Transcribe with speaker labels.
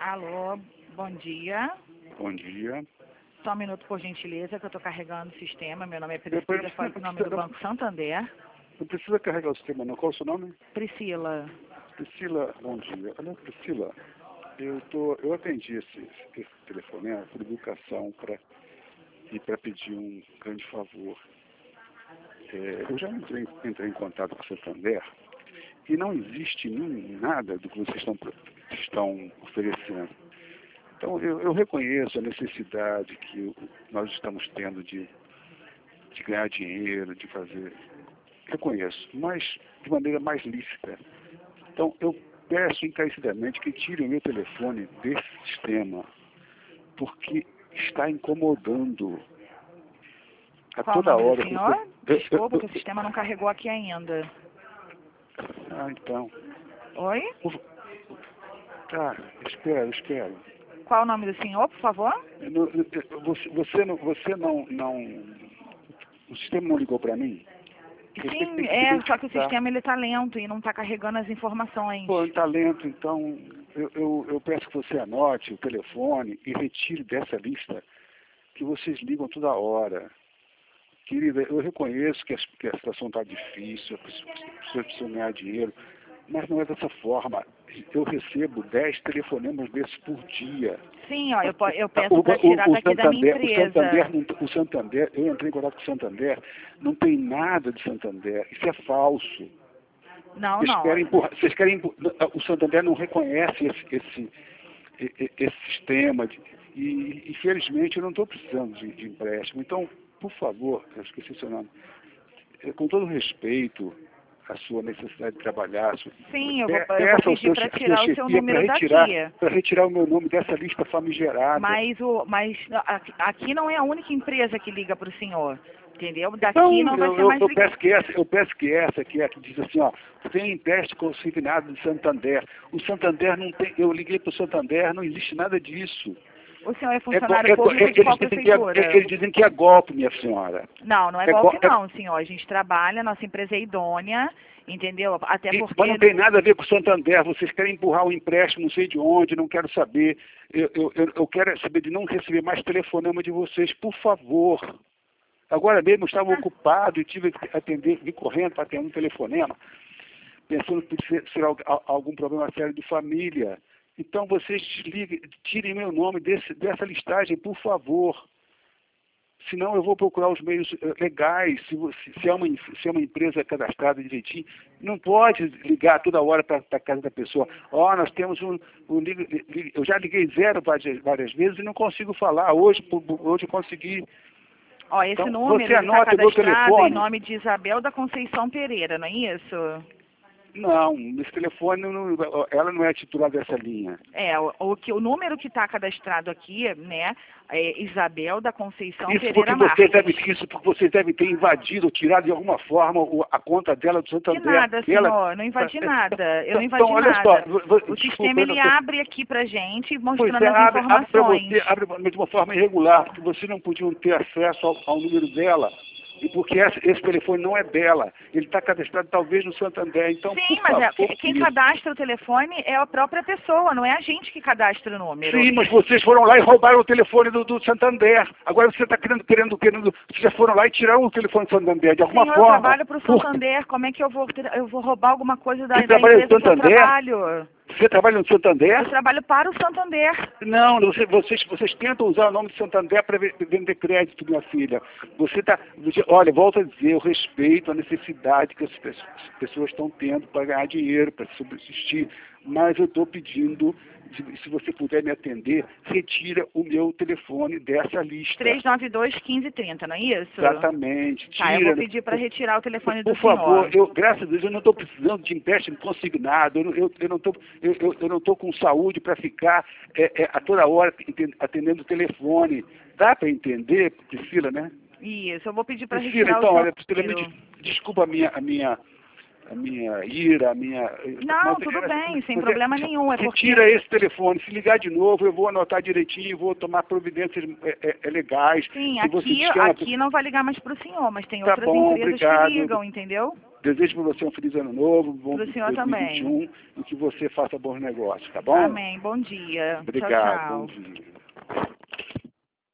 Speaker 1: Alô, bom dia.
Speaker 2: Bom dia.
Speaker 1: Só um minuto, por gentileza, que eu estou carregando o sistema. Meu nome é
Speaker 2: Depois
Speaker 1: Priscila, falo em nome do Banco Santander.
Speaker 2: Não precisa carregar o sistema, não. Qual é o seu nome?
Speaker 1: Priscila.
Speaker 2: Priscila, bom dia. Olha, Priscila, eu atendi esse telefonema por educação para pedir um grande favor. Eu já entrei em contato com o Santander e não existe nada do que vocês estão oferecendo. Então, eu reconheço a necessidade que nós estamos tendo de ganhar dinheiro, de fazer. Reconheço, mas de maneira mais lícita. Então, eu peço encarecidamente que tirem o meu telefone desse sistema, porque está incomodando. A
Speaker 1: Qual o
Speaker 2: toda
Speaker 1: nome do
Speaker 2: hora.
Speaker 1: senhor? Desculpa, que o sistema não carregou aqui ainda.
Speaker 2: Ah, então.
Speaker 1: Oi?
Speaker 2: Tá, espero.
Speaker 1: Qual o nome do senhor, por favor?
Speaker 2: Você não. O sistema não ligou para mim?
Speaker 1: Sim, só que o sistema ele está lento e não está carregando as informações.
Speaker 2: Pô, está lento, então eu peço que você anote o telefone e retire dessa lista que vocês ligam toda hora. Querida, eu reconheço que a situação está difícil, as pessoas precisam ganhar dinheiro, mas não é dessa forma. Eu recebo 10 telefonemas desses por dia.
Speaker 1: Sim, ó, eu peço para tirar daqui da minha empresa.
Speaker 2: O Santander, eu entrei em contato com o Santander, não tem nada de Santander, isso é falso.
Speaker 1: Não.
Speaker 2: Vocês querem empurrar, o Santander não reconhece esse sistema, e infelizmente eu não estou precisando de empréstimo. Então, por favor, eu esqueci seu nome, com todo respeito à sua necessidade de trabalhar.
Speaker 1: Sim, eu vou pedir para tirar o seu número daqui.
Speaker 2: Para retirar o meu nome dessa lista famigerada.
Speaker 1: Mas aqui não é a única empresa que liga para o senhor, entendeu? Daqui
Speaker 2: então,
Speaker 1: não vai ser mais ligado.
Speaker 2: Eu peço que essa que diz assim, ó, tem empréstimo consignado de Santander. O Santander não tem, eu liguei para o Santander, não existe nada disso.
Speaker 1: O senhor é funcionário público de qual prefeitura?
Speaker 2: Eles dizem que é golpe, minha senhora.
Speaker 1: Não é golpe não, senhor. A gente trabalha, nossa empresa é idônea, entendeu? Até porque...
Speaker 2: Mas não tem nada a ver com o Santander. Vocês querem empurrar um empréstimo, não sei de onde, não quero saber. Eu quero saber de não receber mais telefonema de vocês, por favor. Agora mesmo eu estava ocupado e tive que atender, vim correndo para atender um telefonema, pensando que podia ser algum problema sério de família. Então, vocês tirem meu nome dessa listagem, por favor. Senão, eu vou procurar os meios legais. Se é uma empresa cadastrada direitinho, não pode ligar toda hora para a casa da pessoa. Nós temos eu já liguei zero várias vezes e não consigo falar. Hoje eu consegui.
Speaker 1: Esse
Speaker 2: então,
Speaker 1: número está cadastrado em nome de Isabel da Conceição Pereira, não é isso?
Speaker 2: Não, esse telefone, ela não é titular dessa linha.
Speaker 1: O número que está cadastrado aqui, né, é Isabel da Conceição
Speaker 2: Isso
Speaker 1: Pereira
Speaker 2: porque vocês devem ter invadido ou tirado de alguma forma a conta dela do Santander.
Speaker 1: De nada, senhor, não invadi nada. Eu não invadi
Speaker 2: olha
Speaker 1: nada.
Speaker 2: Só,
Speaker 1: o sistema, ele abre aqui pra gente, mostrando as informações.
Speaker 2: Abre de uma forma irregular, porque vocês não podiam ter acesso ao número dela. E porque esse telefone não é dela, ele está cadastrado talvez no Santander. Então,
Speaker 1: sim, mas quem cadastra o telefone é a própria pessoa, não é a gente que cadastra o número.
Speaker 2: Sim, mas vocês foram lá e roubaram o telefone do Santander. Agora você está querendo, vocês já foram lá e tiraram o telefone do Santander de alguma forma.
Speaker 1: Eu trabalho para o Santander, como é que eu vou roubar alguma coisa da empresa que eu trabalho?
Speaker 2: Você trabalha no Santander?
Speaker 1: Eu trabalho para o Santander.
Speaker 2: Não, vocês tentam usar o nome de Santander para vender crédito, minha filha. Olha, volto a dizer, eu respeito a necessidade que as pessoas estão tendo para ganhar dinheiro, para subsistir, mas eu estou pedindo, se você puder me atender, retira o meu telefone dessa lista.
Speaker 1: 392-1530, não é isso?
Speaker 2: Exatamente.
Speaker 1: Tá, eu vou pedir para retirar o telefone do senhor.
Speaker 2: Por favor, graças a Deus, eu não estou precisando de empréstimo consignado, eu não estou com saúde para ficar a toda hora atendendo o telefone. Dá para entender, Priscila, né?
Speaker 1: Isso, eu vou pedir para
Speaker 2: Priscila,
Speaker 1: retirar
Speaker 2: então,
Speaker 1: o
Speaker 2: olha, Priscila, desculpa a minha ira, a minha...
Speaker 1: Não, tudo bem, sem problema nenhum. É porque...
Speaker 2: Retira esse telefone. Se ligar de novo, eu vou anotar direitinho, vou tomar providências legais.
Speaker 1: Sim,
Speaker 2: Se
Speaker 1: aqui não vai ligar mais para o senhor, mas tem outras empresas
Speaker 2: obrigado.
Speaker 1: que ligam, entendeu?
Speaker 2: Desejo para você um feliz ano novo, bom
Speaker 1: Pro senhor
Speaker 2: 2021,
Speaker 1: também.
Speaker 2: e que você faça bons negócios, tá bom?
Speaker 1: Amém. Bom dia.
Speaker 2: Obrigado,
Speaker 1: Tchau, tchau.
Speaker 2: bom dia.